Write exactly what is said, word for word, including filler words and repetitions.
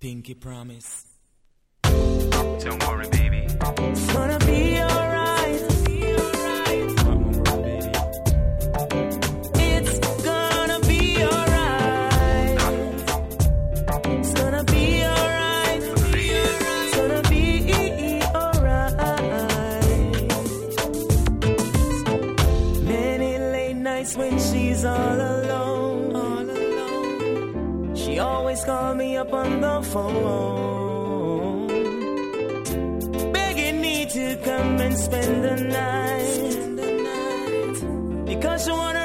Pinky promise. Don't worry, baby. It's gonna be alright. It's gonna be alright. It's gonna be alright. It's gonna be alright. Many late nights when she's all alone, all alone. She always calls me up on the phone, begging me to come and spend the night, because she wanna